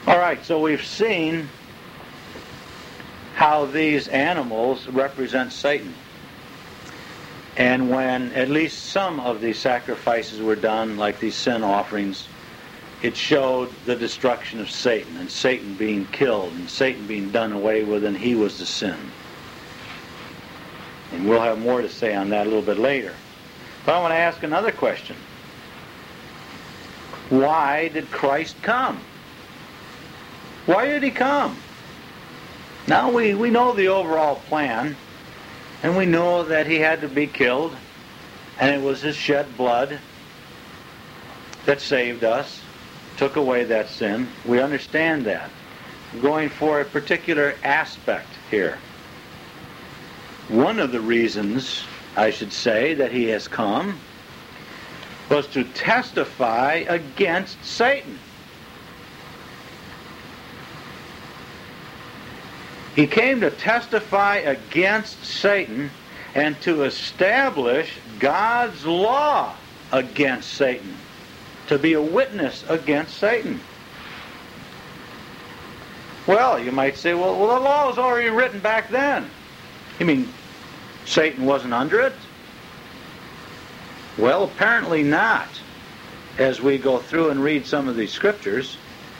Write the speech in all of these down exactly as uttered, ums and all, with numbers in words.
All right, so we've seen how these animals represent Satan. And when at least some of these sacrifices were done, like these sin offerings, it showed the destruction of Satan, and Satan being killed, and Satan being done away with, and he was the sin. And we'll have more to say on that a little bit later. But I want to ask another question. Why did Christ come? Why did he come? Now we, we know the overall plan, and we know that he had to be killed, and it was his shed blood that saved us, took away that sin. We understand that. I'm going for a particular aspect here. One of the reasons, I should say, that he has come was to testify against Satan. He came to testify against Satan and to establish God's law against Satan, to be a witness against Satan. Well, you might say, well, well the law was already written back then. You mean Satan wasn't under it? Well, apparently not, as we go through and read some of these scriptures.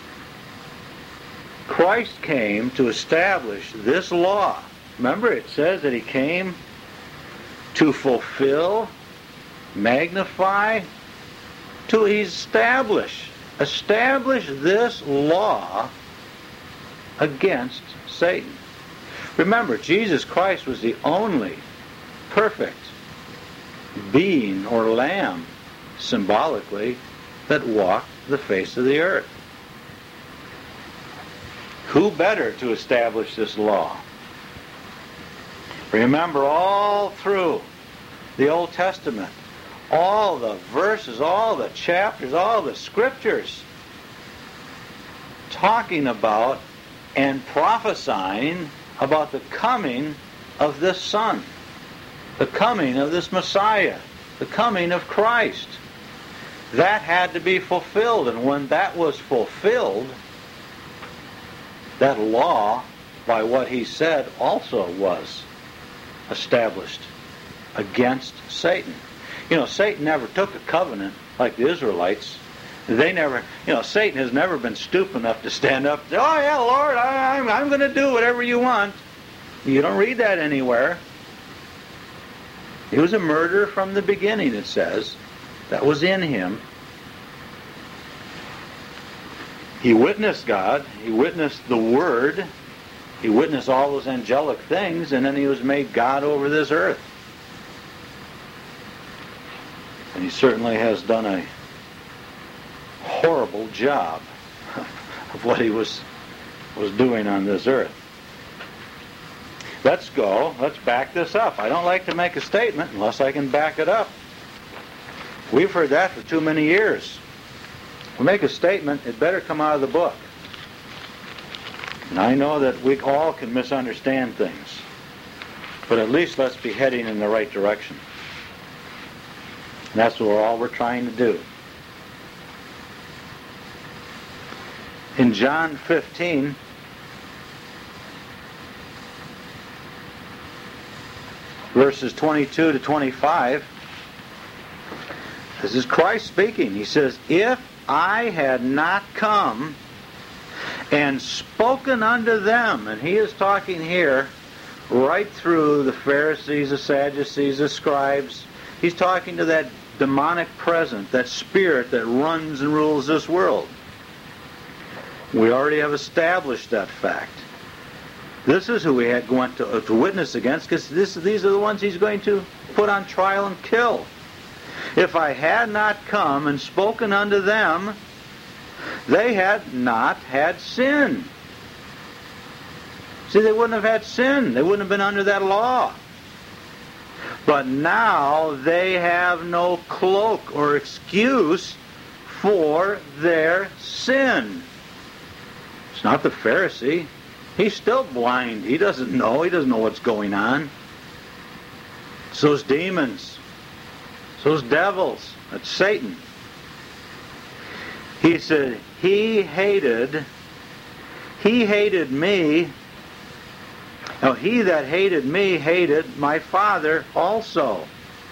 Christ came to establish this law. Remember, it says that he came to fulfill, magnify, to establish, establish this law against Satan. Remember, Jesus Christ was the only perfect being or lamb, symbolically, that walked the face of the earth. Who better to establish this law? Remember, all through the Old Testament, all the verses, all the chapters, all the scriptures talking about and prophesying about the coming of this Son, the coming of this Messiah, the coming of Christ. That had to be fulfilled, and when that was fulfilled, that law, by what he said, also was established against Satan. You know, Satan never took a covenant like the Israelites. They never, you know, Satan has never been stupid enough to stand up and say, oh yeah, Lord, I, I'm, I'm going to do whatever you want. You don't read that anywhere. He was a murderer from the beginning, it says. That was in him. He witnessed God. He witnessed the Word. He witnessed all those angelic things, and then he was made God over this earth. And he certainly has done a horrible job of what he was was doing on this earth. Let's go. Let's back this up. I don't like to make a statement unless I can back it up. We've heard that for too many years. We make a statement, it better come out of the book. And I know that we all can misunderstand things, but at least let's be heading in the right direction. And that's what all we're trying to do. In John fifteen, verses twenty-two to twenty-five, this is Christ speaking. He says, if I had not come and spoken unto them, and he is talking here right through the Pharisees, the Sadducees, the scribes. He's talking to that demonic presence, that spirit that runs and rules this world. We already have established that fact. This is who we had went to, uh, to witness against, because this, these are the ones he's going to put on trial and kill. If I had not come and spoken unto them, they had not had sin. See, they wouldn't have had sin. They wouldn't have been under that law. But now they have no cloak or excuse for their sin. It's not the Pharisee. He's still blind. He doesn't know. He doesn't know what's going on. It's those demons. It's those devils. That's Satan. He said, he hated he hated me. Now, he that hated me hated my Father also.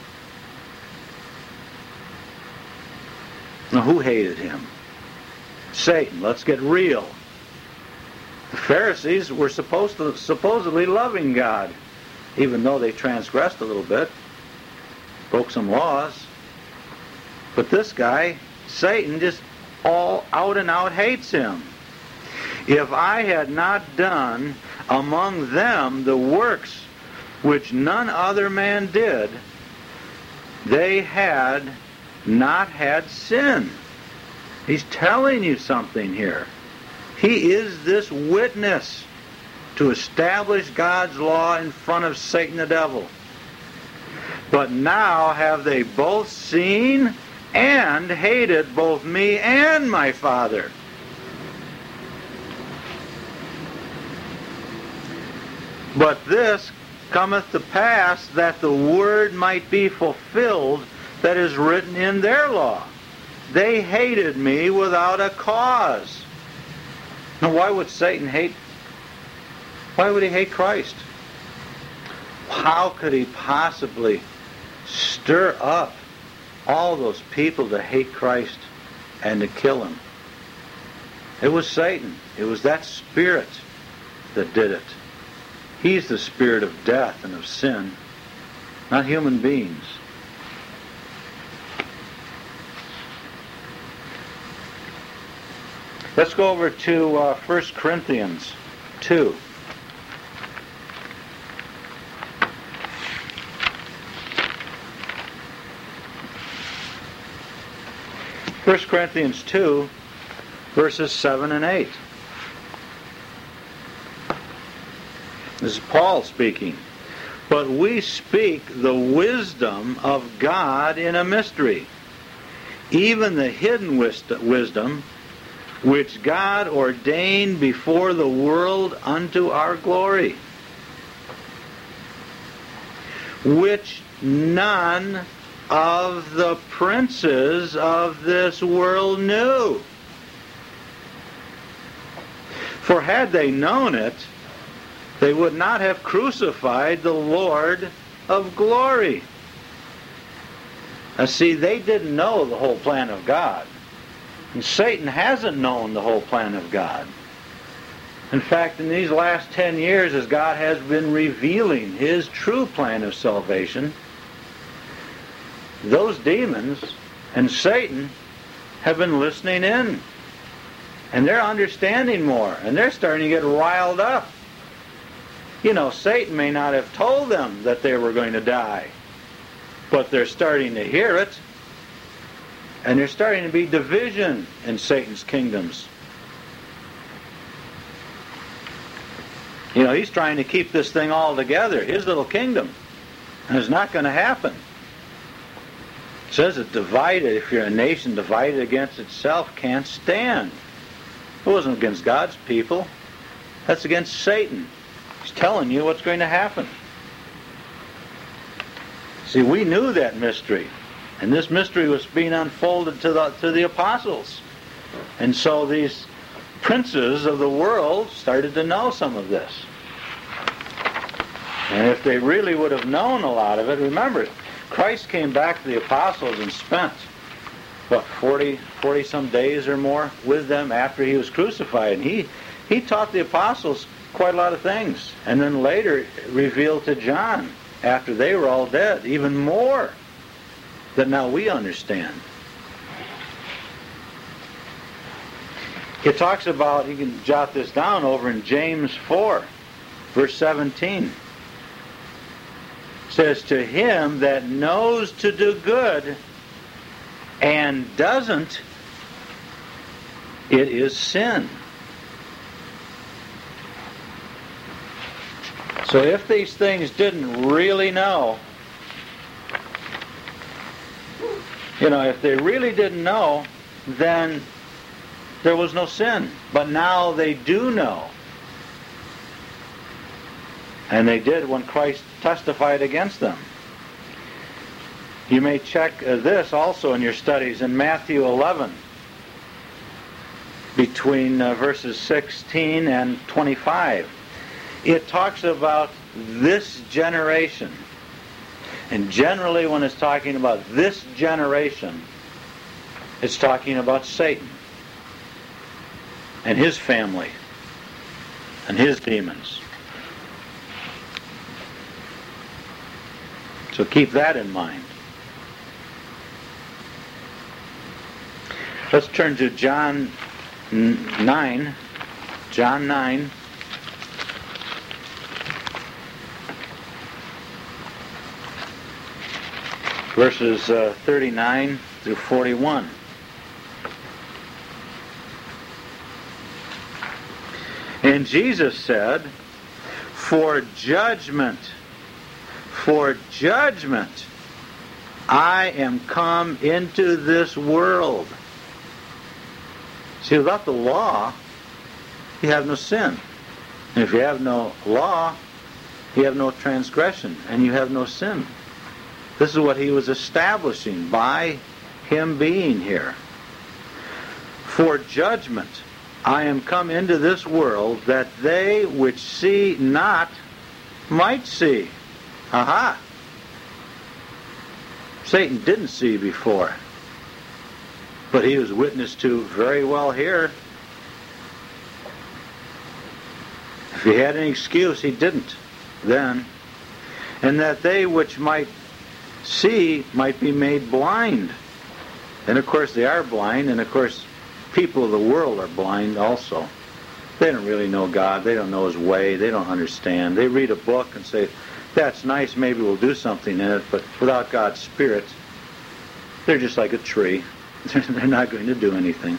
Now, who hated him? Satan. Let's get real. The Pharisees were supposed to, supposedly loving God, even though they transgressed a little bit, broke some laws. But this guy, Satan, just all out and out hates him. If I had not done among them the works which none other man did, they had not had sin. He's telling you something here. He is this witness to establish God's law in front of Satan the devil. But now have they both seen and hated both me and my Father. But this cometh to pass that the word might be fulfilled that is written in their law. They hated me without a cause. Now, why would Satan hate? Why would he hate Christ? How could he possibly stir up all those people to hate Christ and to kill him? It was Satan. It was that spirit that did it. He's the spirit of death and of sin, not human beings. Let's go over to uh, First Corinthians two. First Corinthians two, verses seven and eight. This is Paul speaking. But we speak the wisdom of God in a mystery, even the hidden wisdom which God ordained before the world unto our glory, which none of the princes of this world knew. For had they known it, they would not have crucified the Lord of glory. Now see, they didn't know the whole plan of God. And Satan hasn't known the whole plan of God. In fact, in these last ten years, as God has been revealing His true plan of salvation, those demons and Satan have been listening in. And they're understanding more. And they're starting to get riled up. You know, Satan may not have told them that they were going to die, but they're starting to hear it. And there's starting to be division in Satan's kingdoms. You know, he's trying to keep this thing all together, his little kingdom. And it's not going to happen. It says that divided, if you're a nation divided against itself, can't stand. It wasn't against God's people. That's against Satan. He's telling you what's going to happen. See, we knew that mystery. And this mystery was being unfolded to the, to the apostles. And so these princes of the world started to know some of this. And if they really would have known a lot of it, remember, Christ came back to the apostles and spent, what, forty, forty some days or more with them after he was crucified. And he, he taught the apostles quite a lot of things. And then later revealed to John, after they were all dead, even more that now we understand. It talks about, you can jot this down over in James four, verse seventeen. It says, to him that knows to do good and doesn't, it is sin. So if these things didn't really know, you know, if they really didn't know, then there was no sin. But now they do know. And they did when Christ testified against them. You may check uh, this also in your studies in Matthew eleven. between uh, verses sixteen and twenty-five. It talks about this generation. And generally when it's talking about this generation, it's talking about Satan and his family and his demons. So keep that in mind. Let's turn to John nine. John nine. Verses uh, thirty-nine through forty-one. And Jesus said, For judgment, for judgment, I am come into this world. See, without the law, you have no sin. And if you have no law, you have no transgression, and you have no sin. This is what he was establishing by him being here. For judgment I am come into this world, that they which see not might see. Aha! Satan didn't see before, but he was witnessed to very well here. If he had any excuse, he didn't then. And that they which might see might be made blind. And of course they are blind, and of course people of the world are blind also. They don't really know God. They don't know His way. They don't understand. They read a book and say, that's nice, maybe we'll do something in it, but without God's Spirit, they're just like a tree. They're not going to do anything.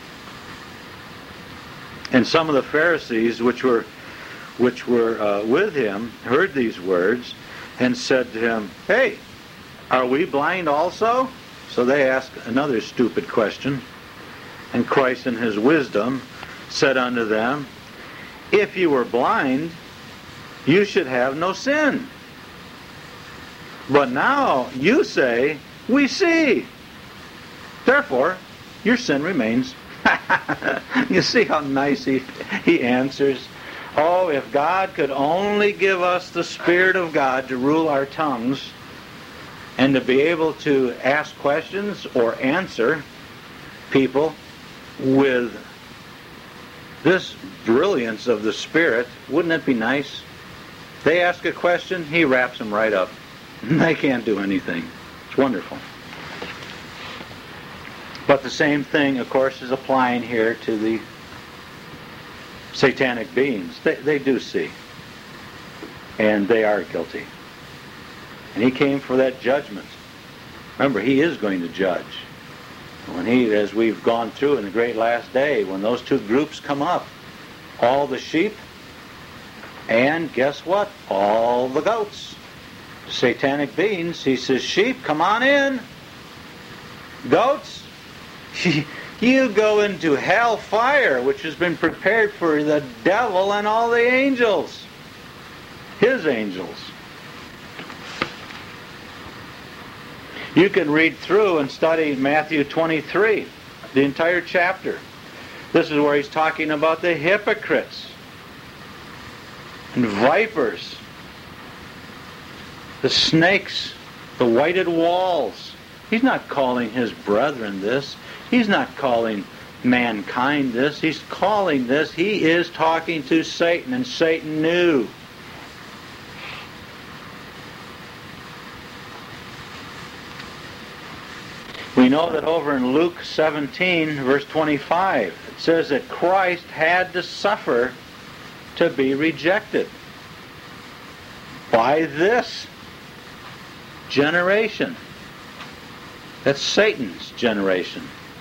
And some of the Pharisees, which were which were uh, with him, heard these words and said to him, Hey, are we blind also? So they asked another stupid question. And Christ in His wisdom said unto them, If you were blind, you should have no sin. But now you say, We see. Therefore, your sin remains. You see how nice he, he answers? Oh, if God could only give us the Spirit of God to rule our tongues and to be able to ask questions or answer people with this brilliance of the Spirit, wouldn't it be nice? They ask a question, He wraps them right up. They can't do anything. It's wonderful. But the same thing, of course, is applying here to the satanic beings. They, they do see. And they are guilty. And He came for that judgment. Remember, He is going to judge. When He, as we've gone through in the great last day, when those two groups come up, all the sheep, and guess what? All the goats. Satanic beings, He says, sheep, come on in. Goats, you go into hell fire, which has been prepared for the devil and all the angels. His angels. You can read through and study Matthew twenty-three, the entire chapter. This is where He's talking about the hypocrites and vipers, the snakes, the whited walls. He's not calling His brethren this. He's not calling mankind this. He's calling this. He is talking to Satan, and Satan knew. We know that over in Luke seventeen, verse twenty-five, it says that Christ had to suffer to be rejected by this generation. That's Satan's generation.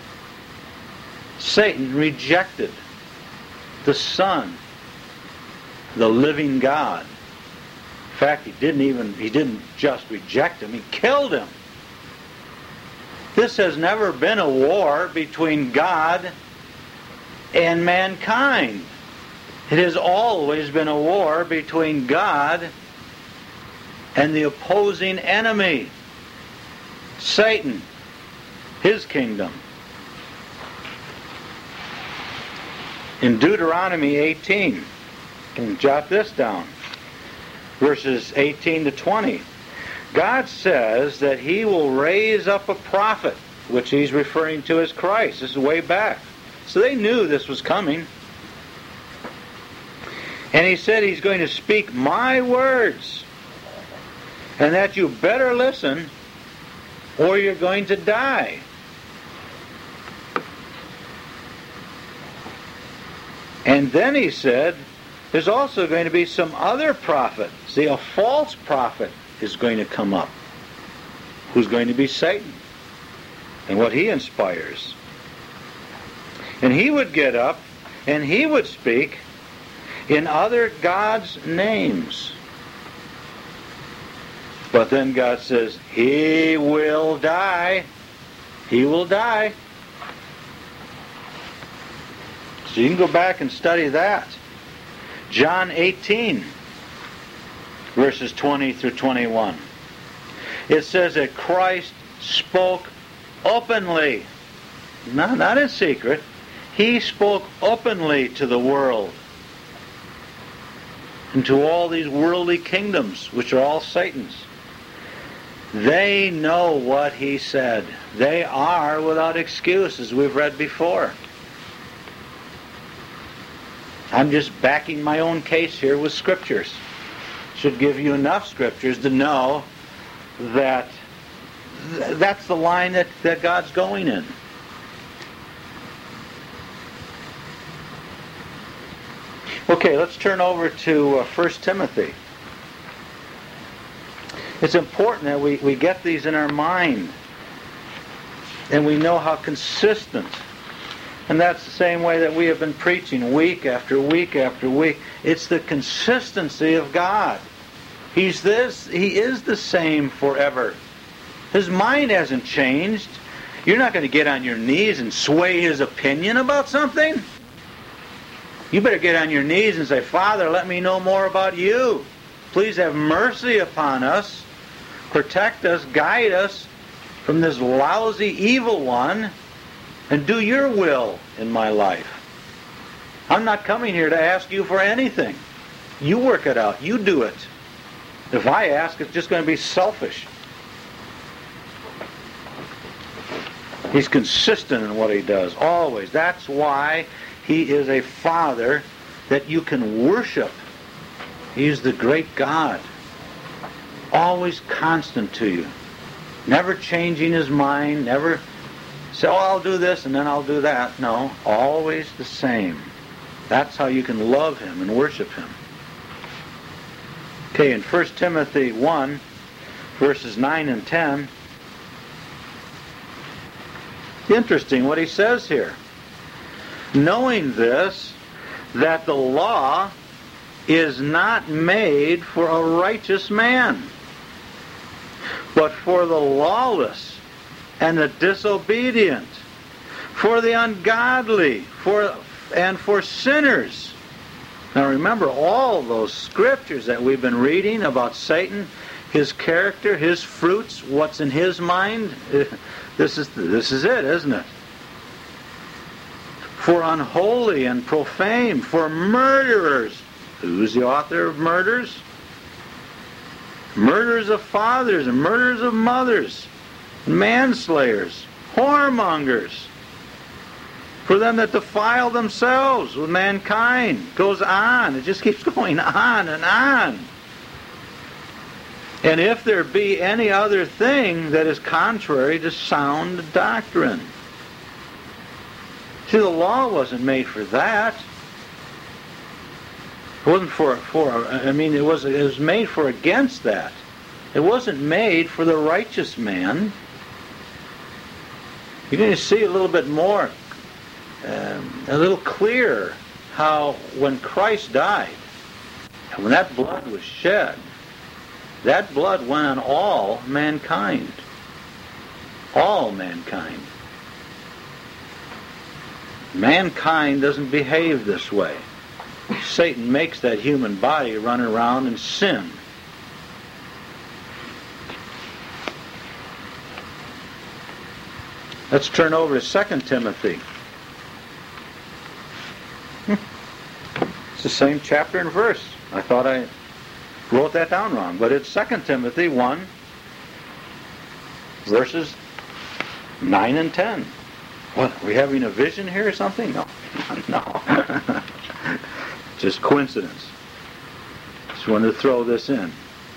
Satan rejected the Son, the living God. In fact, he didn't even, he didn't just reject Him, he killed Him. This has never been a war between God and mankind. It has always been a war between God and the opposing enemy, Satan, his kingdom. In Deuteronomy eighteen, you can jot this down, verses eighteen to twenty. God says that He will raise up a prophet, which He's referring to as Christ. This is way back. So they knew this was coming. And He said He's going to speak my words, and that you better listen or you're going to die. And then He said there's also going to be some other prophet. See, a false prophet is going to come up, who's going to be Satan, and what he inspires. And he would get up, and he would speak in other gods' names. But then God says, he will die. He will die. So you can go back and study that. John eighteen, verses twenty through twenty-one. It says that Christ spoke openly, not, not in secret. He spoke openly to the world and to all these worldly kingdoms, which are all Satan's. They know what He said. They are without excuse, as we've read before. I'm just backing my own case here with scriptures. Should give you enough scriptures to know that th- that's the line that, that God's going in. Okay, let's turn over to uh, First Timothy. It's important that we, we get these in our mind and we know how consistent. And that's the same way that we have been preaching week after week after week. It's the consistency of God. He's this, He is the same forever. His mind hasn't changed. You're not going to get on your knees and sway His opinion about something. You better get on your knees and say, Father, let me know more about You. Please have mercy upon us. Protect us, guide us from this lousy evil one, and do Your will in my life. I'm not coming here to ask You for anything. You work it out. You do it. If I ask, it's just going to be selfish. He's consistent in what He does, always. That's why He is a Father that you can worship. He's the great God. Always constant to you. Never changing His mind. Never say, oh, I'll do this and then I'll do that. No, always the same. That's how you can love Him and worship Him. Okay, in First Timothy one, verses nine and ten, interesting what he says here. Knowing this, that the law is not made for a righteous man, but for the lawless and the disobedient, for the ungodly, for and for sinners. Now remember all those scriptures that we've been reading about Satan, his character, his fruits, what's in his mind. This is this is it, isn't it? For unholy and profane, for murderers. Who's the author of murders? Murderers of fathers and murderers of mothers, manslayers, whoremongers, for them that defile themselves with mankind. Goes on. It just keeps going on and on. And if there be any other thing that is contrary to sound doctrine. See, the law wasn't made for that. It wasn't for, for I mean, it was, it was made for against that. It wasn't made for the righteous man. You're going to see a little bit more, um, a little clearer, how when Christ died, and when that blood was shed, that blood went on all mankind. All mankind. Mankind doesn't behave this way. Satan makes that human body run around and sin. Let's turn over to Second Timothy. It's the same chapter and verse. I thought I wrote that down wrong, but it's Second Timothy one, verses nine and ten. What, are we having a vision here or something? No. No. Just coincidence. Just wanted to throw this in.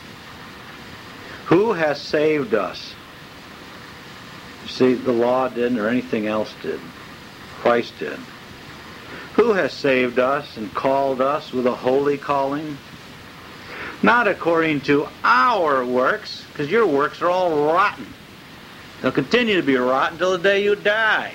Who has saved us? You see, the law didn't or anything else did. Christ did. Who has saved us and called us with a holy calling? Not according to our works, because your works are all rotten. They'll continue to be rotten until the day you die.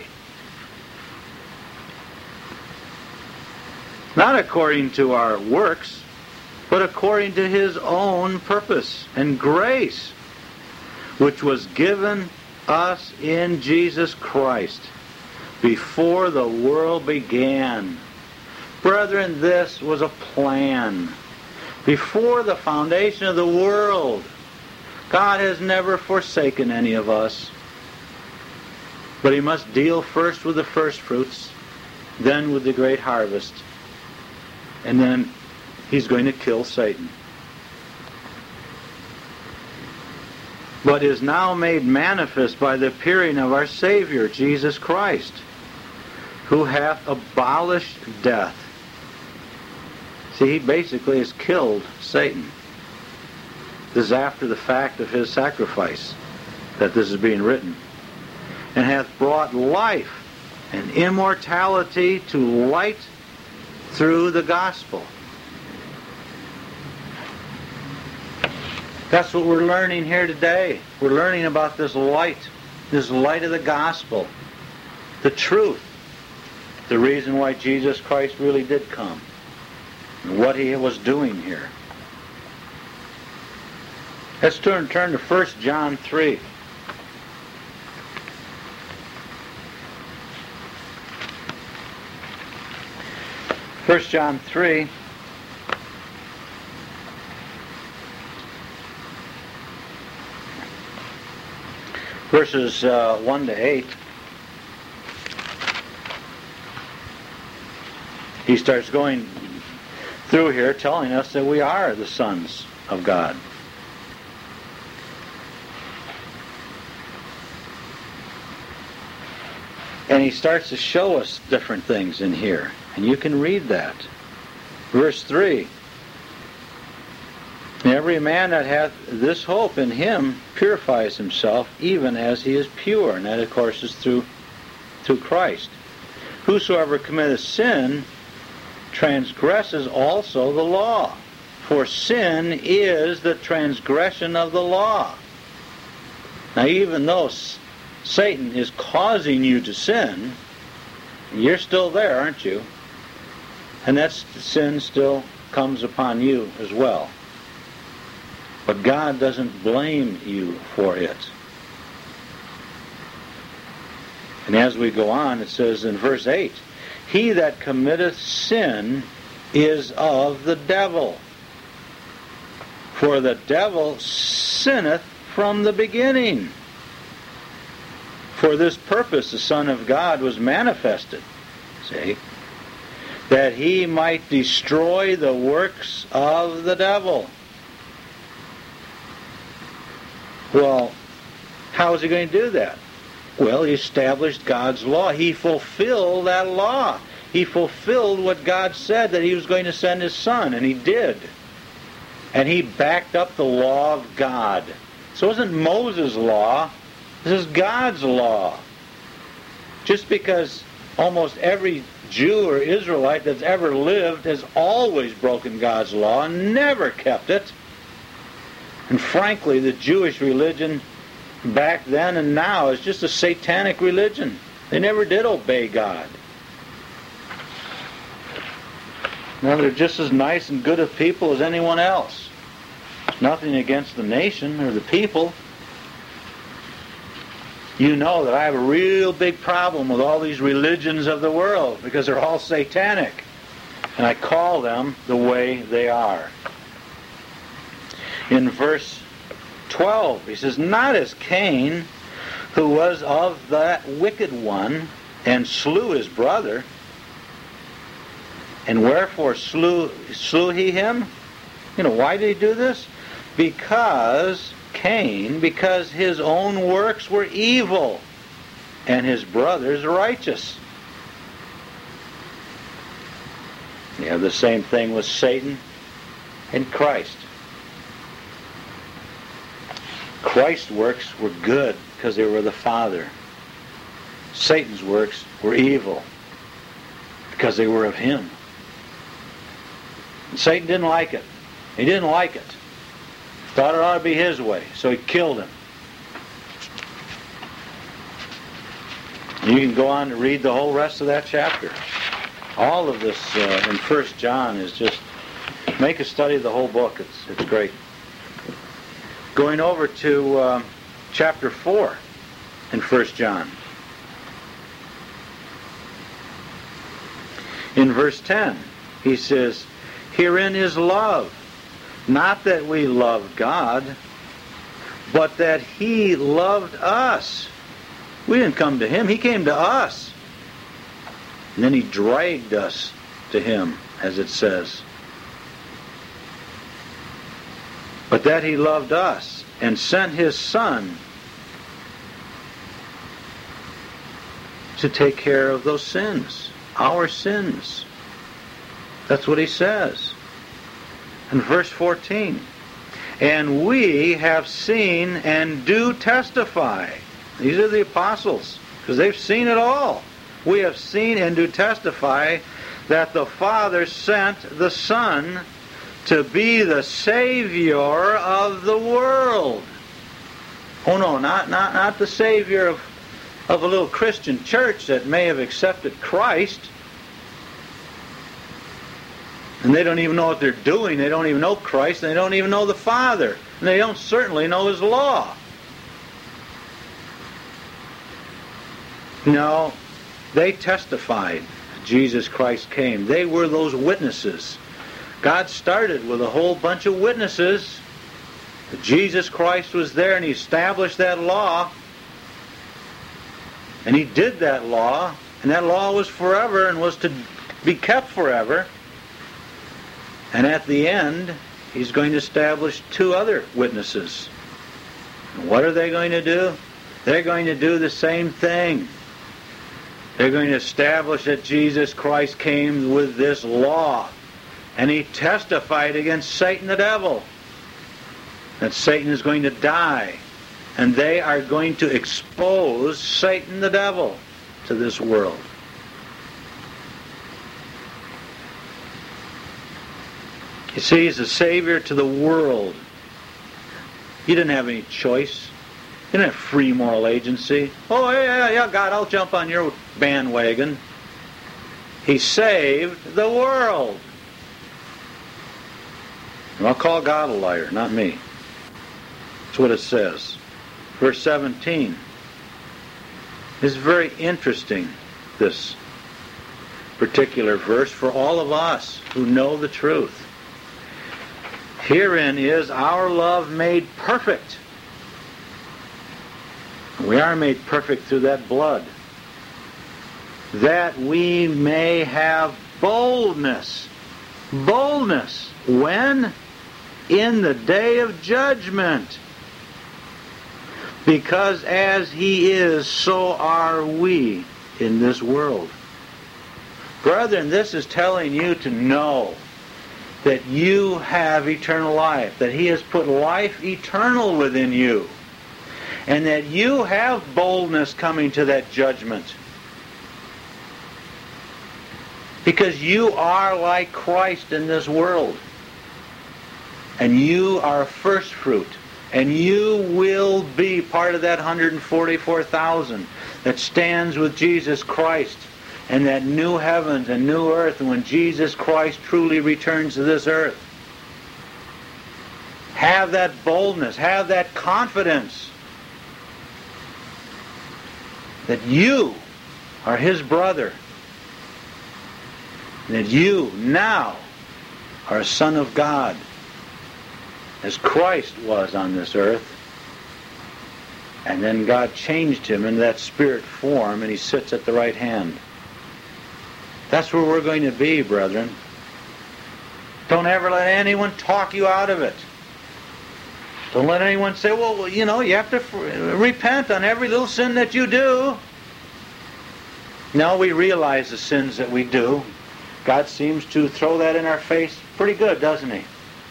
Not according to our works, but according to His own purpose and grace, which was given us in Jesus Christ before the world began. Brethren, this was a plan. Before the foundation of the world, God has never forsaken any of us. But He must deal first with the first fruits, then with the great harvest, and then He's going to kill Satan. But is now made manifest by the appearing of our Savior, Jesus Christ, who hath abolished death. See, He basically has killed Satan. This is after the fact of His sacrifice that this is being written. And hath brought life and immortality to light through the gospel. That's what we're learning here today. We're learning about this light, this light of the gospel, the truth, the reason why Jesus Christ really did come, and what He was doing here. Let's turn, turn to First John three. First John three. Verses uh, one to eight. He starts going through here telling us that we are the sons of God. And he starts to show us different things in here. And you can read that. Verse three. Every man that hath this hope in Him purifies himself, even as he is pure. And that, of course, is through, through Christ. Whosoever committeth sin transgresses also the law. For sin is the transgression of the law. Now, even though Satan is causing you to sin, you're still there, aren't you? And that sin still comes upon you as well. But God doesn't blame you for it. And as we go on, it says in verse eight, He that committeth sin is of the devil. For the devil sinneth from the beginning. For this purpose the Son of God was manifested, see, that He might destroy the works of the devil. Well, how is He going to do that? Well, He established God's law. He fulfilled that law. He fulfilled what God said that He was going to send His Son, and He did. And He backed up the law of God. So it wasn't Moses' law. This is God's law. Just because almost every Jew or Israelite that's ever lived has always broken God's law and never kept it. And frankly, the Jewish religion back then and now is just a satanic religion. They never did obey God. Now, they're just as nice and good of people as anyone else. Nothing against the nation or the people. You know that I have a real big problem with all these religions of the world because they're all satanic. And I call them the way they are. In verse twelve, he says, Not as Cain, who was of that wicked one, and slew his brother. And wherefore slew, slew he him? You know, why did he do this? Because Cain, because his own works were evil, and his brother's righteous. You have the same thing with Satan and Christ. Christ's works were good because they were of the Father. Satan's works were evil because they were of him. And Satan didn't like it. He didn't like it. Thought it ought to be his way, so he killed him. You can go on to read the whole rest of that chapter. All of this uh, in First John is just, make a study of the whole book. It's it's great. Going over to uh, chapter four in First John. In verse ten, he says, "Herein is love, not that we loved God, but that He loved us." We didn't come to Him, He came to us. And then He dragged us to Him, as it says. But that He loved us and sent His Son to take care of those sins, our sins. That's what He says. In verse fourteen, "And we have seen and do testify." These are the apostles, because they've seen it all. "We have seen and do testify that the Father sent the Son to be the Savior of the world." Oh no, not, not, not the Savior of, of a little Christian church that may have accepted Christ. And they don't even know what they're doing. They don't even know Christ. And they don't even know the Father. And they don't certainly know His law. No, they testified Jesus Christ came. They were those witnesses. God started with a whole bunch of witnesses. Jesus Christ was there and He established that law. And He did that law. And that law was forever and was to be kept forever. And at the end, He's going to establish two other witnesses. And what are they going to do? They're going to do the same thing. They're going to establish that Jesus Christ came with this law. And He testified against Satan the devil. That Satan is going to die. And they are going to expose Satan the devil to this world. You see, He's a Savior to the world. He didn't have any choice. He didn't have free moral agency. Oh, yeah, yeah, God, I'll jump on your bandwagon. He saved the world. And I'll call God a liar, not me. That's what it says. Verse seventeen. It's very interesting, this particular verse, for all of us who know the truth. "Herein is our love made perfect." We are made perfect through that blood. "That we may have boldness." Boldness. When? In the day of judgment. "Because as He is, so are we in this world." Brethren, this is telling you to know that you have eternal life, that He has put life eternal within you, and that you have boldness coming to that judgment. Because you are like Christ in this world. And you are first fruit. And you will be part of that one hundred forty-four thousand that stands with Jesus Christ and that new heavens and new earth, and when Jesus Christ truly returns to this earth. Have that boldness, have that confidence that you are His brother, that you now are a son of God, as Christ was on this earth. And then God changed Him into that spirit form, and He sits at the right hand. That's where we're going to be, brethren. Don't ever let anyone talk you out of it. Don't let anyone say, well, you know, you have to f- repent on every little sin that you do. No, we realize the sins that we do. God seems to throw that in our face pretty good, doesn't He?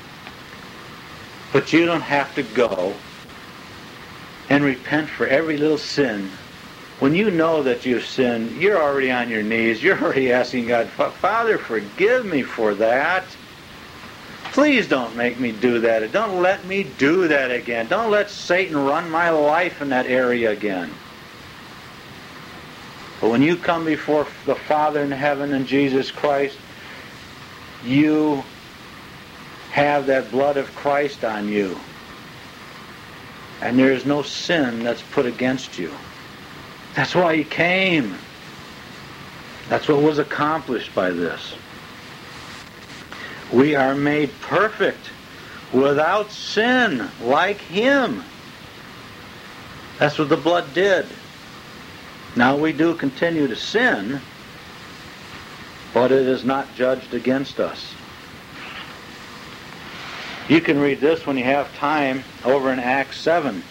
But you don't have to go and repent for every little sin. When you know that you've sinned, you're already on your knees. You're already asking God, Father, forgive me for that. Please don't make me do that. Don't let me do that again. Don't let Satan run my life in that area again. But when you come before the Father in heaven and Jesus Christ, you have that blood of Christ on you. And there is no sin that's put against you. That's why He came. That's what was accomplished by this. We are made perfect without sin like Him. That's what the blood did. Now we do continue to sin, but it is not judged against us. You can read this when you have time over in Acts seven.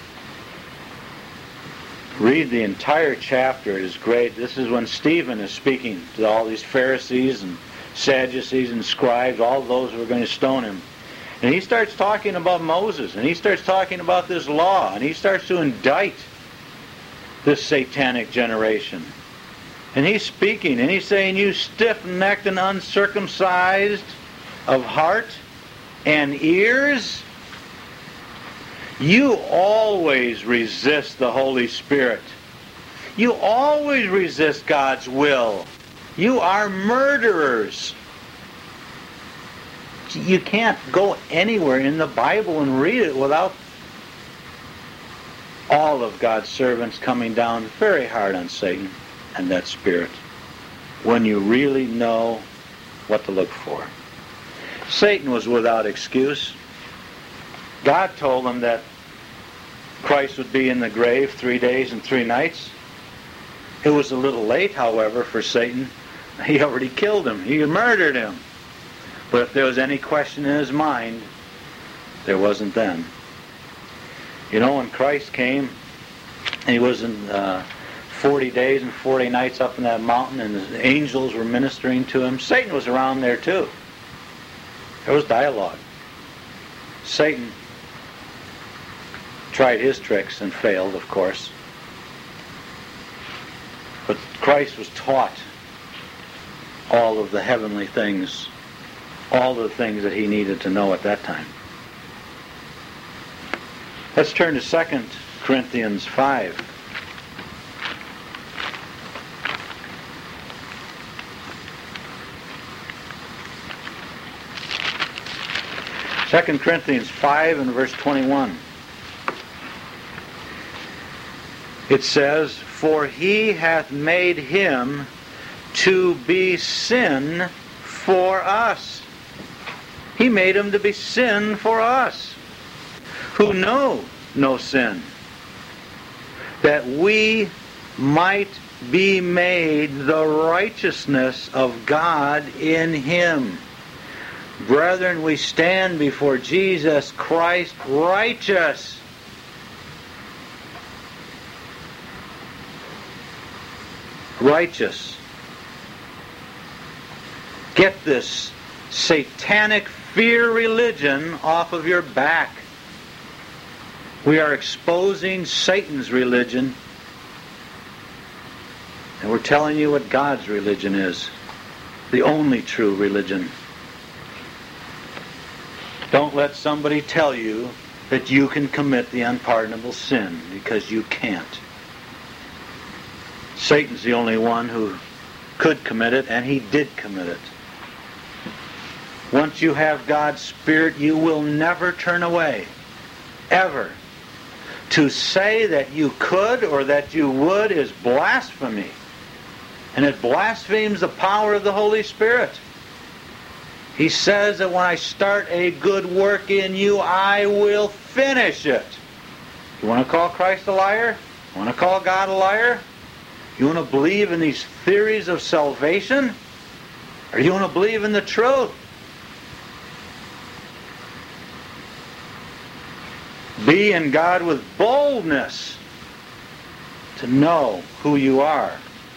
Read the entire chapter. It is great. This is when Stephen is speaking to all these Pharisees and Sadducees and scribes, all those who are going to stone him. And he starts talking about Moses, and he starts talking about this law, and he starts to indict this satanic generation. And he's speaking, and he's saying, you stiff-necked and uncircumcised of heart and ears, you always resist the Holy Spirit. You always resist God's will. You are murderers. You can't go anywhere in the Bible and read it without all of God's servants coming down very hard on Satan and that spirit when you really know what to look for. Satan was without excuse. God told him that Christ would be in the grave three days and three nights. It was a little late, however, for Satan. He already killed him. He murdered him. But if there was any question in his mind, there wasn't then. You know, when Christ came, he was in uh, forty days and forty nights up in that mountain, and the angels were ministering to him. Satan was around there too. There was dialogue. Satan tried his tricks and failed, of course. But Christ was taught all of the heavenly things, all the things that he needed to know at that time. Let's turn to Second Corinthians five. Second Corinthians five and verse twenty-one. It says, for he hath made him to be sin for us. He made him to be sin for us, who know no sin, that we might be made the righteousness of God in him. Brethren, we stand before Jesus Christ righteous. Righteous. Get this satanic fear religion off of your back. We are exposing Satan's religion, and we're telling you what God's religion is, the only true religion. Don't let somebody tell you that you can commit the unpardonable sin, because you can't. Satan's the only one who could commit it, and he did commit it. Once you have God's Spirit, you will never turn away, ever. To say that you could or that you would is blasphemy, and it blasphemes the power of the Holy Spirit. He says that when I start a good work in you, I will finish it. You want to call Christ a liar? You want to call God a liar? You want to believe in these theories of salvation? Or you want to believe in the truth? Be in God with boldness to know who you are.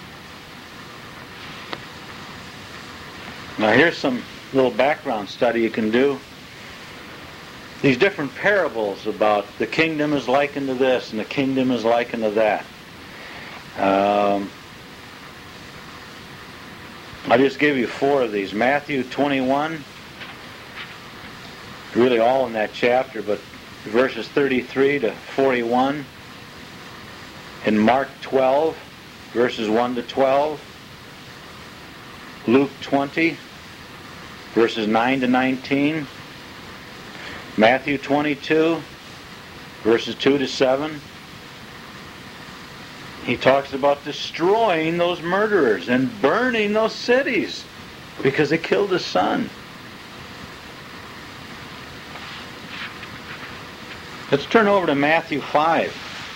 Now here's some little background study you can do. These different parables about the kingdom is likened to this and the kingdom is likened to that. Um, I'll just give you four of these. Matthew twenty-one, really all in that chapter, but verses thirty-three to forty-one. In Mark twelve, verses one to twelve. Luke twenty, verses nine to nineteen. Matthew twenty-two, verses two to seven. He talks about destroying those murderers and burning those cities because they killed his son. Let's turn over to Matthew five.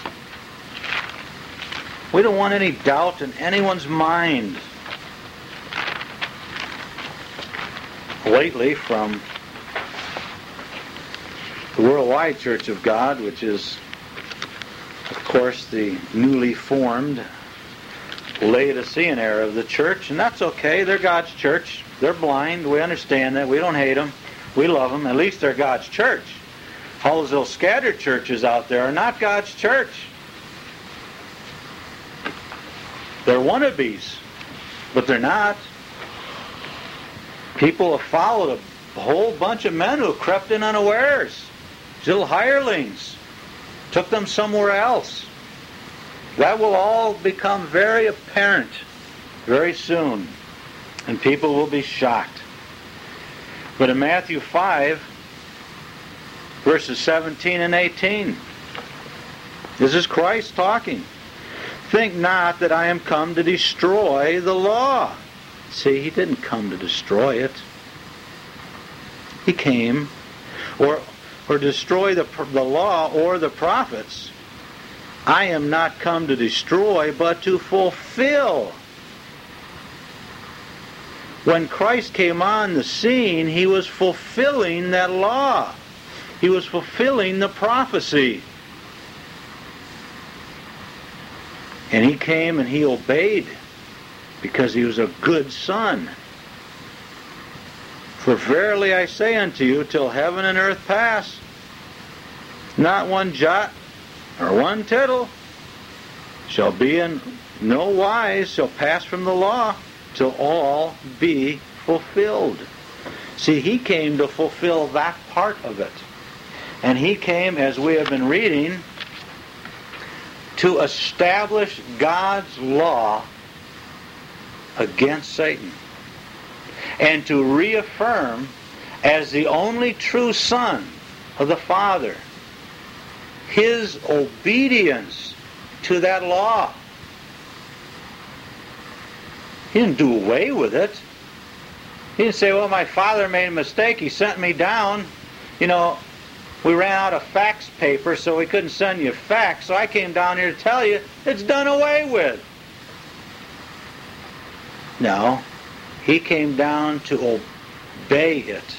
We don't want any doubt in anyone's mind. Lately, from the Worldwide Church of God, which is, of course, the newly formed Laodicean era of the church, and that's okay. They're God's church. They're blind. We understand that. We don't hate them. We love them. At least they're God's church. All those little scattered churches out there are not God's church. They're wannabes, but they're not. People have followed a whole bunch of men who have crept in unawares. Little hirelings. Took them somewhere else. That will all become very apparent very soon. And people will be shocked. But in Matthew five, verses seventeen and eighteen, this is Christ talking. Think not that I am come to destroy the law. See, he didn't come to destroy it. He came, or or destroy the, the law or the prophets. I am not come to destroy, but to fulfill. When Christ came on the scene, he was fulfilling that law. He was fulfilling the prophecy. And he came and he obeyed because he was a good son. For verily I say unto you, till heaven and earth pass, not one jot or one tittle shall be in no wise shall pass from the law till all be fulfilled. See, he came to fulfill that part of it. And he came, as we have been reading, to establish God's law against Satan. And to reaffirm, as the only true Son of the Father, his obedience to that law. He didn't do away with it. He didn't say, well, my father made a mistake. He sent me down. You know, we ran out of fax paper, so we couldn't send you fax. So I came down here to tell you it's done away with. No. He came down to obey it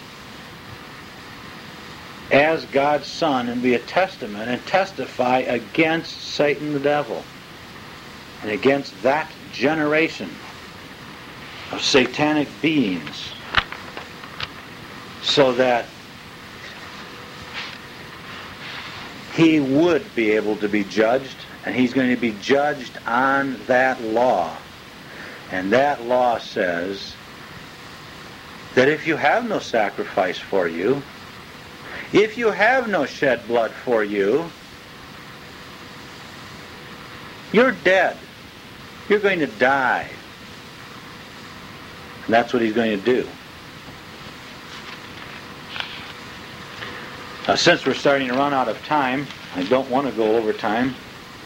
as God's Son and be a testament and testify against Satan the devil and against that generation of satanic beings, so that he would be able to be judged, and he's going to be judged on that law. And that law says that if you have no sacrifice for you, if you have no shed blood for you, you're dead. You're going to die. And that's what he's going to do. Now, since we're starting to run out of time, I don't want to go over time.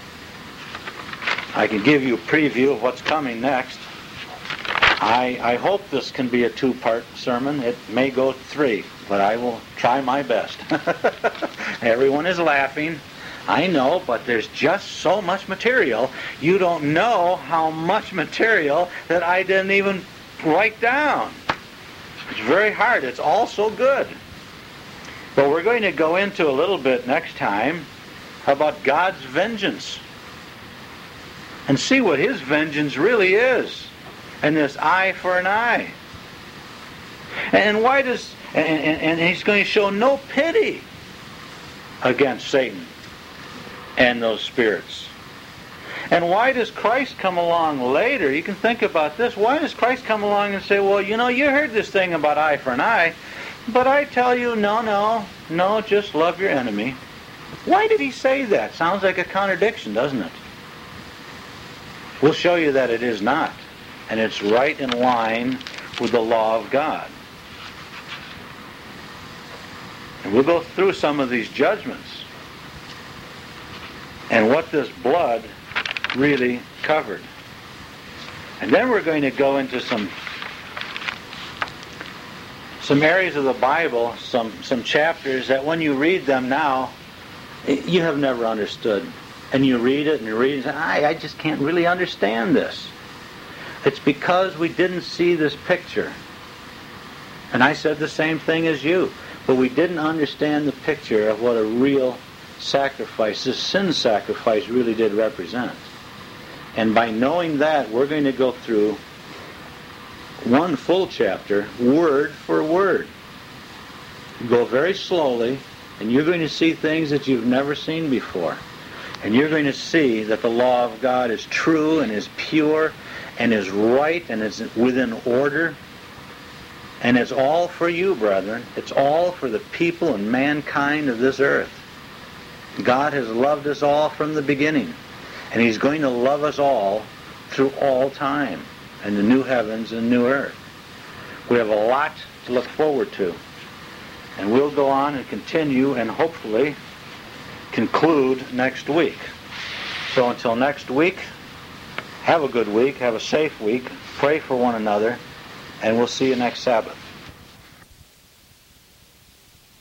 I can give you a preview of what's coming next. I, I hope this can be a two-part sermon. It may go three, but I will try my best. Everyone is laughing. I know, but there's just so much material. You don't know how much material that I didn't even write down. It's very hard. It's all so good. But we're going to go into a little bit next time about God's vengeance and see what His vengeance really is, and this eye for an eye. And why does and, and, and He's going to show no pity against Satan and those spirits. And why does Christ come along later? You can think about this. Why does Christ come along and say, well, you know, you heard this thing about eye for an eye, but I tell you, no, no, no, just love your enemy. Why did He say that? Sounds like a contradiction, doesn't it? We'll show you that it is not. And it's right in line with the law of God. And we'll go through some of these judgments and what this blood really covered. And then we're going to go into some some areas of the Bible, some, some chapters that when you read them now, you have never understood. And you read it and you read it and say, I, I just can't really understand this. It's because we didn't see this picture. And I said the same thing as you. But we didn't understand the picture of what a real sacrifice, this sin sacrifice, really did represent. And by knowing that, we're going to go through one full chapter, word for word. Go very slowly, and you're going to see things that you've never seen before. And you're going to see that the law of God is true and is pure and is right and is within order. And it's all for you, brethren. It's all for the people and mankind of this earth. God has loved us all from the beginning. And He's going to love us all through all time and the new heavens and new earth. We have a lot to look forward to. And we'll go on and continue and hopefully conclude next week. So until next week, have a good week, have a safe week, pray for one another, and we'll see you next Sabbath.